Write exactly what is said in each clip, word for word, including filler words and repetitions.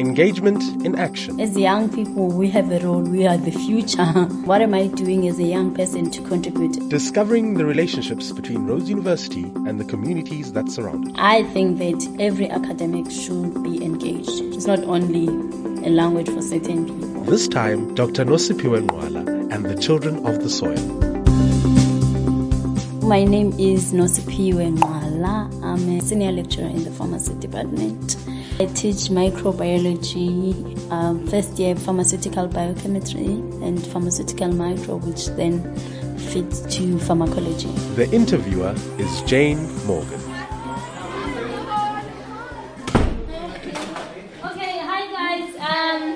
Engagement in action. As young people, we have a role. We are the future. What am I doing as a young person to contribute? Discovering the relationships between Rhodes University and the communities that surround it. I think that every academic should be engaged. It's not only a language for certain people. This time, Doctor Nosiphiwe Ngqwala and the Children of the Soil. My name is Nosiphiwe Ngqwala. I'm a senior lecturer in the pharmacy department. I teach microbiology, um, first year pharmaceutical biochemistry and pharmaceutical micro, which then fits to pharmacology. The interviewer is Jane Morgan. Okay, hi guys. Um,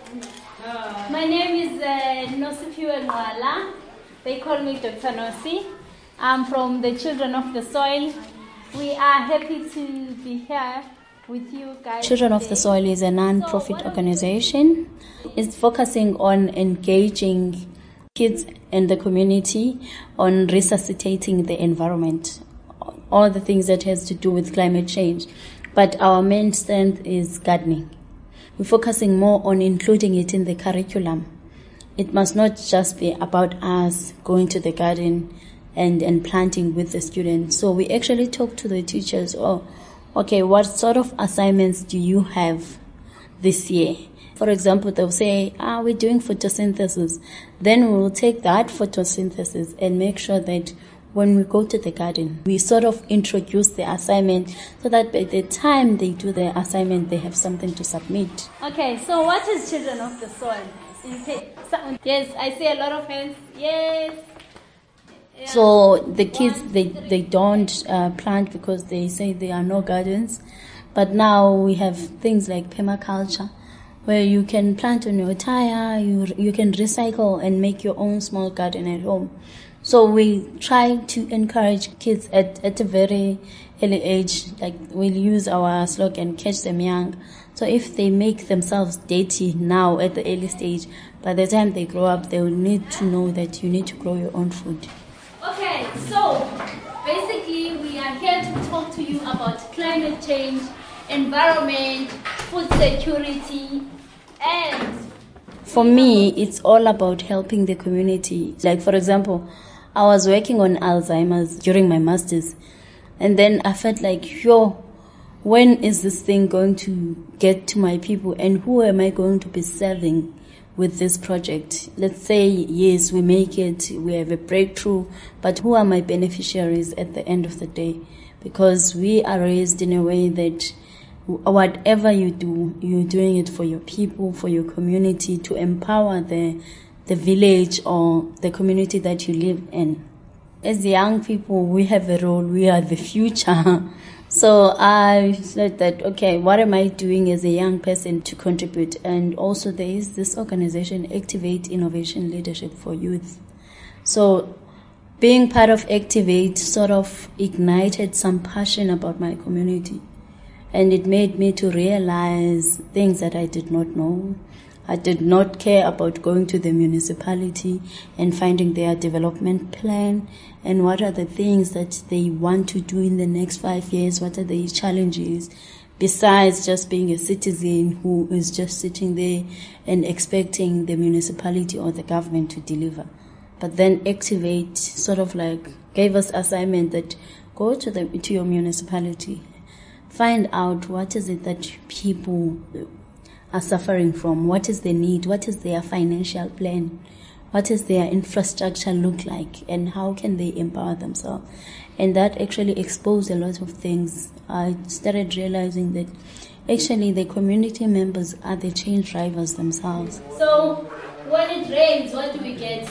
my name is uh, Nosiphiwe Ngqwala. They call me Doctor Nosi. I'm from the Children of the Soil. We are happy to be here with you guys. Children of the Soil is a non-profit so organization. It's focusing on engaging kids in the community, on resuscitating the environment, all the things that has to do with climate change. But our main strength is gardening. We're focusing more on including it in the curriculum. It must not just be about us going to the garden and, and planting with the students. So we actually talk to the teachers, oh, okay, what sort of assignments do you have this year? For example, they'll say, ah, we're doing photosynthesis. Then we'll take that photosynthesis and make sure that when we go to the garden, we sort of introduce the assignment so that by the time they do the assignment, they have something to submit. Okay, so what is Children of the Soil? Yes, I see a lot of hands. Yes. Yeah. So the kids, they, they don't uh, plant because they say there are no gardens. But now we have things like permaculture, where you can plant on your tire, you you can recycle and make your own small garden at home. So we try to encourage kids at, at a very early age, like we'll use our slogan, catch them young. So if they make themselves dirty now at the early stage, by the time they grow up, they will need to know that you need to grow your own food. Okay, so basically we are here to talk to you about climate change, environment, food security, and... For me, it's all about helping the community. Like, for example, I was working on Alzheimer's during my master's, and then I felt like, yo, when is this thing going to get to my people, and who am I going to be serving with this project? Let's say, yes, we make it, we have a breakthrough, but who are my beneficiaries at the end of the day? Because we are raised in a way that whatever you do, you're doing it for your people, for your community, to empower the the village or the community that you live in. As young people, we have a role, we are the future. So I said that, okay, what am I doing as a young person to contribute? And also there is this organization, Activate Innovation Leadership for Youth. So being part of Activate sort of ignited some passion about my community. And it made me to realize things that I did not know. I did not care about going to the municipality and finding their development plan and what are the things that they want to do in the next five years, what are the challenges, besides just being a citizen who is just sitting there and expecting the municipality or the government to deliver. But then Activate sort of like gave us assignment that go to the to your municipality, find out what is it that people are suffering from, what is the need, what is their financial plan, what is their infrastructure look like, and how can they empower themselves. And that actually exposed a lot of things. I started realizing that actually the community members are the change drivers themselves. So when it rains, what do we get?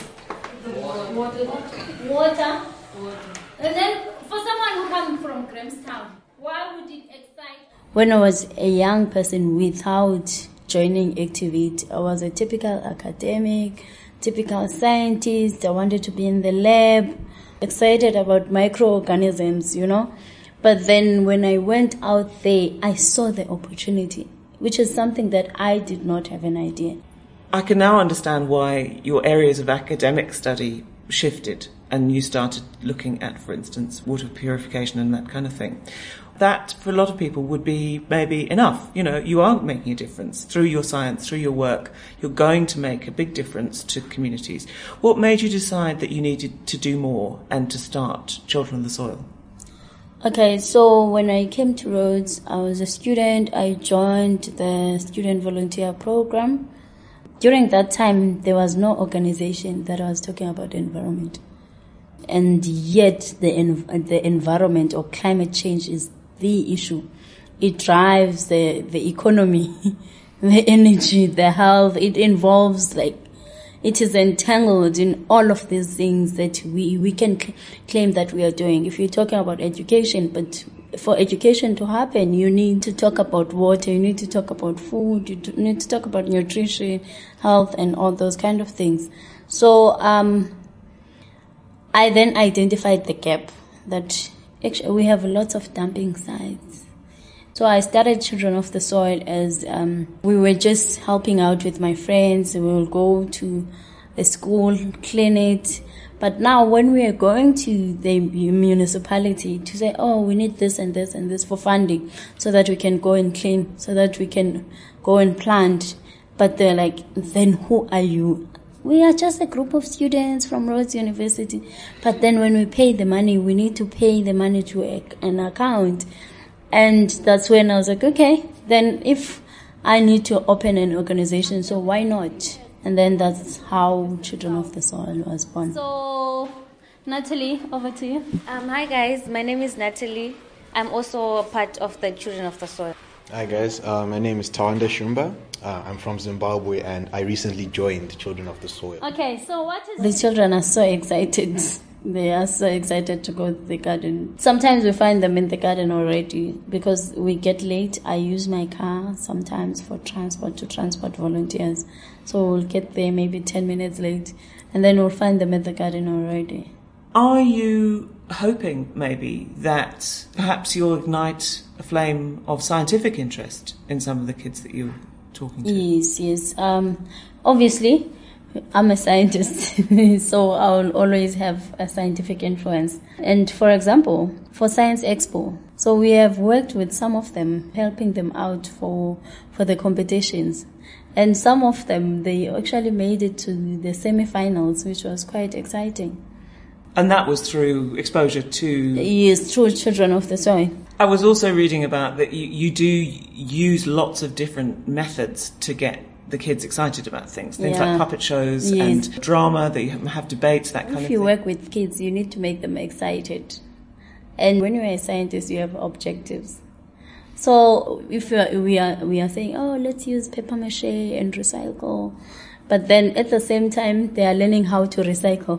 Water. Water. And then for someone who comes from Grahamstown, why would it excite? When I was a young person without joining Activate, I was a typical academic, typical scientist. I wanted to be in the lab, excited about microorganisms, you know. But then when I went out there, I saw the opportunity, which is something that I did not have an idea. I can now understand why your areas of academic study shifted and you started looking at, for instance, water purification and that kind of thing. That, for a lot of people, would be maybe enough. You know, you are making a difference through your science, through your work. You're going to make a big difference to communities. What made you decide that you needed to do more and to start Children of the Soil? Okay, so when I came to Rhodes, I was a student. I joined the student volunteer program. During that time, there was no organization that was talking about the environment. And yet the env- the environment or climate change is the issue. It drives the, the economy, the energy, the health. It involves, like, it is entangled in all of these things that we, we can cl- claim that we are doing. If you're talking about education, but for education to happen, you need to talk about water, you need to talk about food, you need to talk about nutrition, health, and all those kind of things. So um, I then identified the gap that actually we have lots of dumping sites. So I started Children of the Soil as um, we were just helping out with my friends. We will go to the school, clean it. But now when we are going to the municipality to say, oh, we need this and this and this for funding so that we can go and clean, so that we can go and plant. But they're like, then who are you? We are just a group of students from Rhodes University. But then when we pay the money, we need to pay the money to a, an account. And that's when I was like, okay, then if I need to open an organization, so why not? And then that's how Children of the Soil was born. So, Natalie, over to you. Um, hi guys, my name is Natalie. I'm also a part of the Children of the Soil. Hi guys, uh, my name is Tawanda Shumba. Uh, I'm from Zimbabwe and I recently joined Children of the Soil. Okay, so what is... The children are so excited. They are so excited to go to the garden. Sometimes we find them in the garden already because we get late. I use my car sometimes for transport, to transport volunteers. So we'll get there maybe ten minutes late and then we'll find them at the garden already. Are you hoping maybe that perhaps you'll ignite a flame of scientific interest in some of the kids that you're talking to? Yes, yes. Um, obviously, I'm a scientist, so I'll always have a scientific influence. And for example, for Science Expo, so we have worked with some of them, helping them out for for the competitions. And some of them, they actually made it to the semi-finals, which was quite exciting. And that was through exposure to... Yes, through Children of the Soil. I was also reading about that you, you do use lots of different methods to get the kids excited about things. Things Yeah. like puppet shows Yes. and drama, that you have debates, that kind If of you thing. work with kids, you need to make them excited. And when you're a scientist, you have objectives. So if we are, we are, we are saying, oh, let's use paper mache and recycle. But then at the same time, they are learning how to recycle.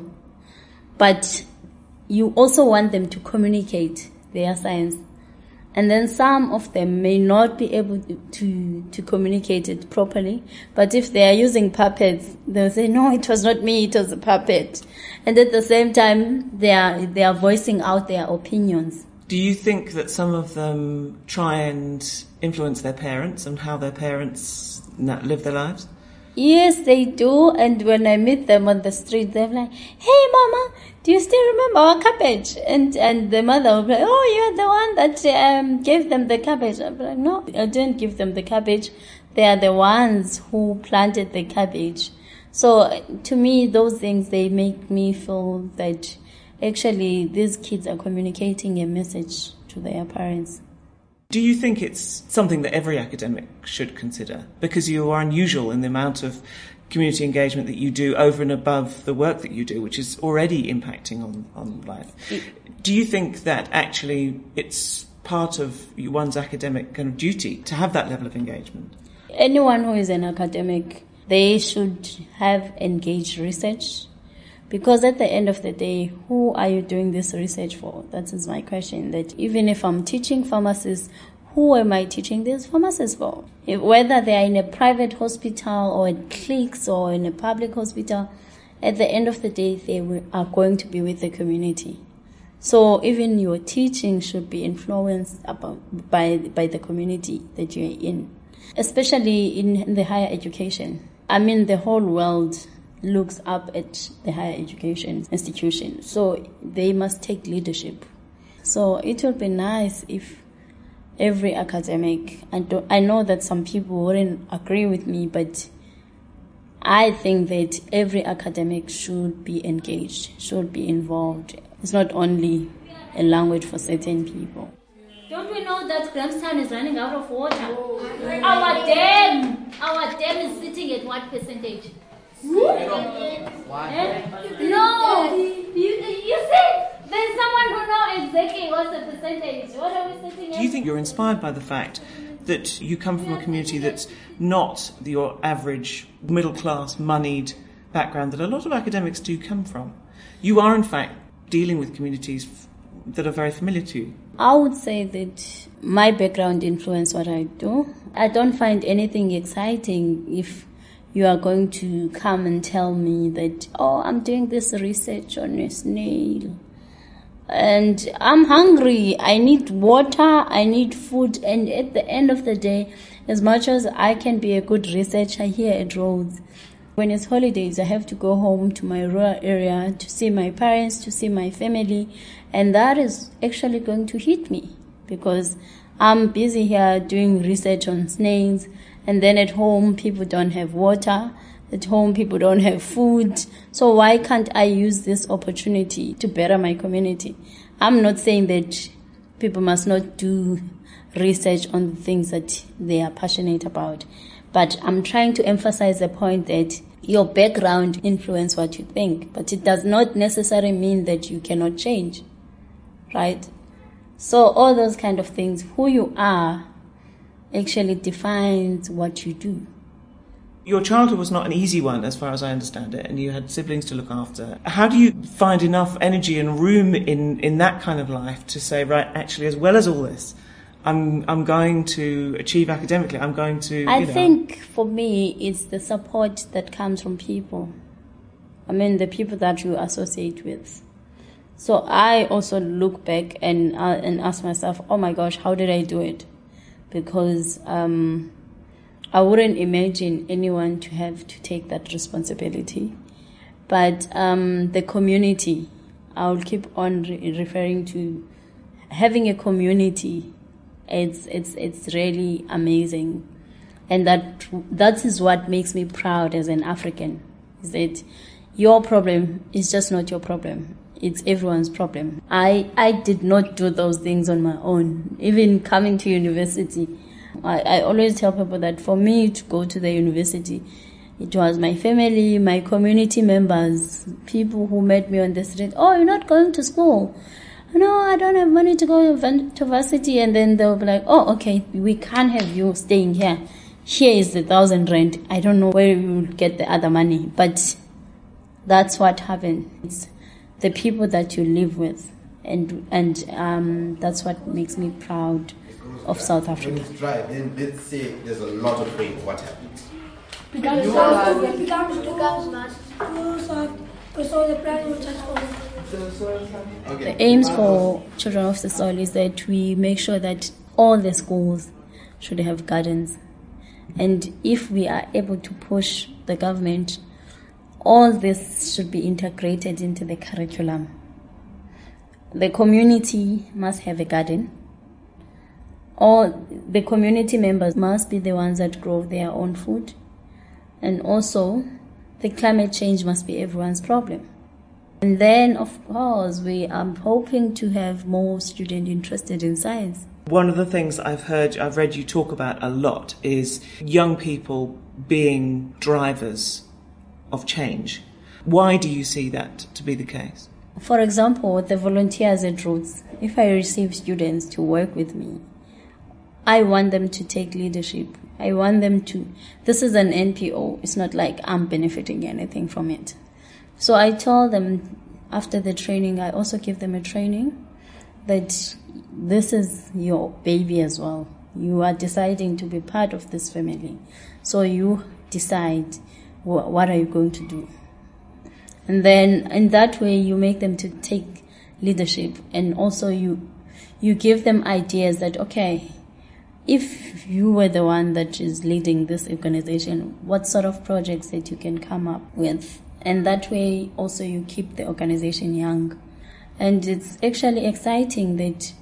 But you also want them to communicate their science. And then some of them may not be able to, to communicate it properly. But if they are using puppets, they'll say, no, it was not me, it was a puppet. And at the same time, they are, they are voicing out their opinions. Do you think that some of them try and influence their parents and how their parents na- live their lives? Yes, they do. And when I meet them on the street, they're like, hey, Mama, do you still remember our cabbage? And and the mother will be like, oh, you're the one that um, gave them the cabbage. I'll be like, no, I didn't give them the cabbage. They are the ones who planted the cabbage. So to me, those things, they make me feel that actually these kids are communicating a message to their parents. Do you think it's something that every academic should consider? Because you are unusual in the amount of community engagement that you do over and above the work that you do, which is already impacting on, on life. Do you think that actually it's part of one's academic kind of duty to have that level of engagement? Anyone who is an academic, they should have engaged research. Because at the end of the day, who are you doing this research for? That is my question. That even if I'm teaching pharmacists, who am I teaching this pharmacists for? If, whether they are in a private hospital or at clinics or in a public hospital, at the end of the day, they will, are going to be with the community. So even your teaching should be influenced about, by, by the community that you're in, especially in the higher education. I mean, the whole world looks up at the higher education institution. So they must take leadership. So it would be nice if every academic, I, do, I know that some people wouldn't agree with me, but I think that every academic should be engaged, should be involved. It's not only a language for certain people. Don't we know that Grahamstown is running out of water? Our dam, our dam is sitting at what percentage? Eh? No, you, you see, there's someone who knows exactly what's the percentage. What are we sitting at? Do you think you're inspired by the fact that you come from a community that's not your average middle-class, moneyed background that a lot of academics do come from? You are, in fact, dealing with communities that are very familiar to you. I would say that my background influences what I do. I don't find anything exciting if you are going to come and tell me that, oh, I'm doing this research on a snail and I'm hungry, I need water, I need food, and at the end of the day, as much as I can be a good researcher here at Rhodes, when it's holidays, I have to go home to my rural area to see my parents, to see my family, and that is actually going to hit me because I'm busy here doing research on snails, and then at home people don't have water, at home people don't have food. So why can't I use this opportunity to better my community? I'm not saying that people must not do research on the things that they are passionate about, but I'm trying to emphasize the point that your background influences what you think, but it does not necessarily mean that you cannot change, right? So all those kind of things, who you are actually defines what you do. Your childhood was not an easy one, as far as I understand it, and you had siblings to look after. How do you find enough energy and room in, in that kind of life to say, right, actually, as well as all this, I'm I'm going to achieve academically, I'm going to, you I know. think for me, it's the support that comes from people. I mean, the people that you associate with. So I also look back and uh, and ask myself, oh my gosh, how did I do it? Because um, I wouldn't imagine anyone to have to take that responsibility. But um, the community, I'll keep on re- referring to having a community. It's it's it's really amazing, and that that is what makes me proud as an African. Is that your problem is just not your problem. It's everyone's problem. I, I did not do those things on my own. Even coming to university, I, I always tell people that for me to go to the university, it was my family, my community members, people who met me on the street. Oh, you're not going to school? No, I don't have money to go to varsity. And then they'll be like, oh, okay, we can't have you staying here. Here is the thousand rand. I don't know where you will get the other money. But that's what happened. It's the people that you live with, and and um, that's what makes me proud of South Africa. When it's dry, then let's say there's a lot of rain. What happens? The aims for Children of the Soil is that we make sure that all the schools should have gardens, and if we are able to push the government, all this should be integrated into the curriculum. The community must have a garden. All the community members must be the ones that grow their own food. And also, the climate change must be everyone's problem. And then, of course, we are hoping to have more students interested in science. One of the things I've heard, I've read you talk about a lot is young people being drivers of change. Why do you see that to be the case? For example, the volunteers at Rhodes, if I receive students to work with me, I want them to take leadership. I want them to, this is an N P O, it's not like I'm benefiting anything from it. So I told them after the training, I also give them a training that this is your baby as well. You are deciding to be part of this family. So you decide what are you going to do? And then in that way, you make them to take leadership, and also you you give them ideas that, okay, if you were the one that is leading this organization, what sort of projects that you can come up with? And that way also you keep the organization young. And it's actually exciting that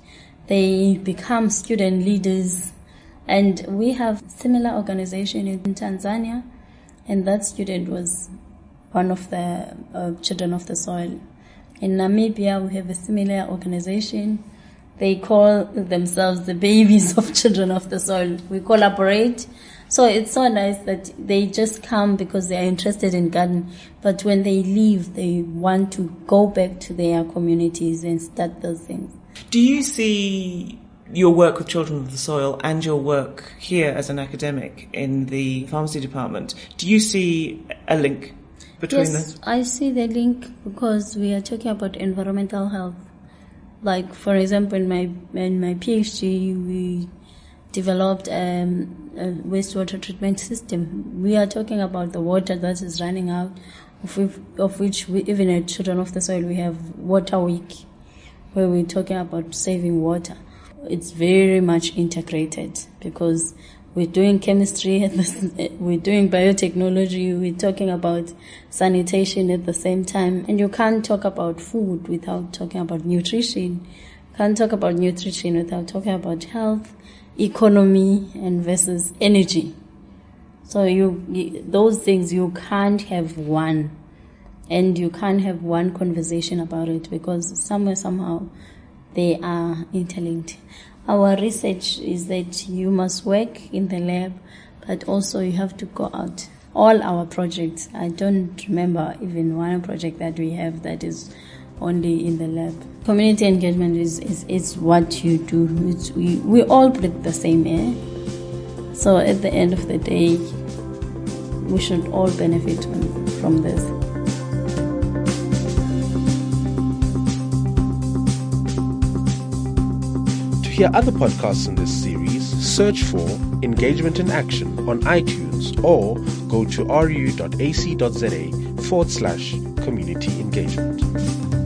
they become student leaders. And we have similar organization in Tanzania, and that student was one of the uh, children of the soil. In Namibia, we have a similar organization. They call themselves the babies of children of the soil. We collaborate. So it's so nice that they just come because they are interested in gardening. But when they leave, they want to go back to their communities and start those things. Do you see your work with Children of the Soil and your work here as an academic in the pharmacy department, do you see a link between yes, those? I see the link because we are talking about environmental health. Like, for example, in my in my PhD, we developed um, a wastewater treatment system. We are talking about the water that is running out, of, which, of which we, even at Children of the Soil, we have Water Week, where we're talking about saving water. It's very much integrated because we're doing chemistry, at the, we're doing biotechnology, we're talking about sanitation at the same time. And you can't talk about food without talking about nutrition. You can't talk about nutrition without talking about health, economy, and versus energy. So you, you those things, you can't have one. And you can't have one conversation about it because somewhere, somehow, they are interlinked. Our research is that you must work in the lab, but also you have to go out. All our projects, I don't remember even one project that we have that is only in the lab. Community engagement is, is, is what you do. It's, we, we all breathe the same air. So at the end of the day, we should all benefit from, from this. To hear other podcasts in this series, search for Engagement in Action on iTunes or go to ru.ac.za forward slash community engagement.